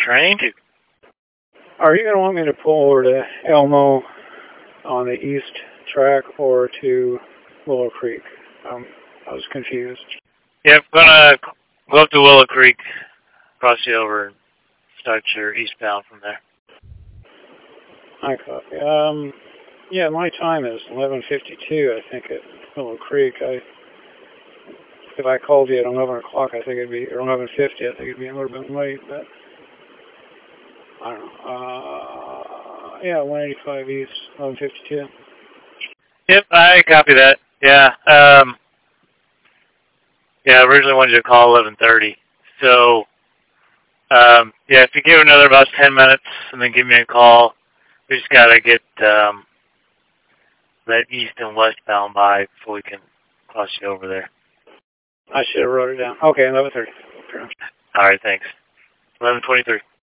train to? Are you going to want me to pull over to Elmo on the east track or to Willow Creek? I was confused. Yep, gonna go up to Willow Creek, cross you over, and start your eastbound from there. I copy. Yeah, my time is 11:52. I think at Willow Creek. If I called you at 11 o'clock, I think it'd be, or 11:50. I think it'd be a little bit late, but I don't know. Yeah, 185 East, 11:52. Yep, I copy that. Yeah. Yeah, I originally wanted you to call 11:30. So, yeah, if you give another about 10 minutes and then give me a call, we just gotta get that east and westbound by before we can cross you over there. I should have wrote it down. Okay, 11:30. All right, thanks. 11:23.